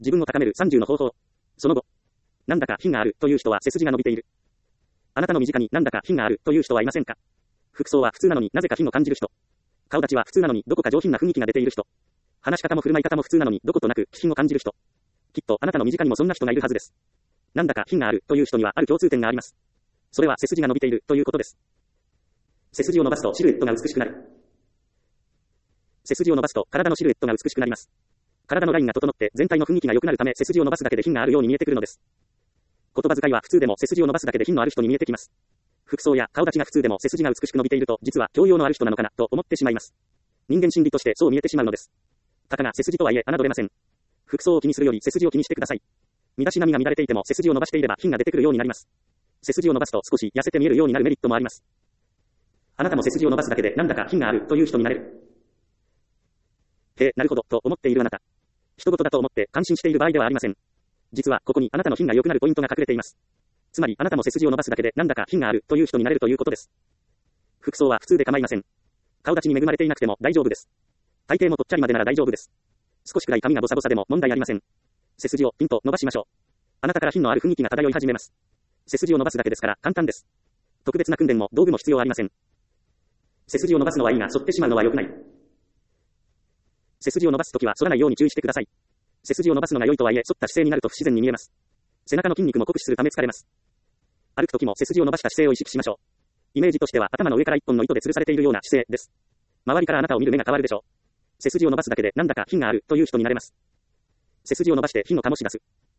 自分を高める30の方法。その後。なんだか品があるという人は背筋が伸びている。あなたの身近になんだか品があるという人はいませんか？服装は普通なのになぜか品を感じる人。顔立ちは普通なのにどこか上品な雰囲気が出ている人。話し方も振る舞い方も普通なのにどことなく気品を感じる人。きっとあなたの身近にもそんな人がいるはずです。なんだか品があるという人にはある共通点があります。それは背筋が伸びているということです。背筋を伸ばすとシルエットが美しくなる。背筋を伸ばすと体のシルエットが美しくなります。体のラインが整って全体の雰囲気が良くなるため背筋を伸ばすだけで品があるように見えてくるのです。言葉遣いは普通でも背筋を伸ばすだけで品のある人に見えてきます。服装や顔立ちが普通でも背筋が美しく伸びていると実は教養のある人なのかなと思ってしまいます。人間心理としてそう見えてしまうのです。たかが背筋とはいえ侮れません。服装を気にするより背筋を気にしてください。身だしなみが乱れていても背筋を伸ばしていれば品が出てくるようになります。背筋を伸ばすと少し痩せて見えるようになるメリットもあります。あなたも背筋を伸ばすだけでなんだか品があるという人になれる。へえ、なるほど、と思っているあなた。人事だと思って感心している場合ではありません。実はここにあなたの品が良くなるポイントが隠れています。つまりあなたも背筋を伸ばすだけでなんだか品があるという人になれるということです。服装は普通で構いません。顔立ちに恵まれていなくても大丈夫です。体型もぽっちゃりまでなら大丈夫です。少しくらい髪がボサボサでも問題ありません。背筋をピンと伸ばしましょう。あなたから品のある雰囲気が漂い始めます。背筋を伸ばすだけですから簡単です。特別な訓練も道具も必要ありません。背筋を伸ばすのはいいが反ってしまうのは良くない。背筋を伸ばすときは反らないように注意してください。背筋を伸ばすのが良いとはいえ反った姿勢になると不自然に見えます。背中の筋肉も酷使するため疲れます。歩くときも背筋を伸ばした姿勢を意識しましょう。イメージとしては頭の上から一本の糸で吊るされているような姿勢です。周りからあなたを見る目が変わるでしょう。背筋を伸ばすだけでなんだか品があるという人になれます。背筋を伸ばして品を醸し出す。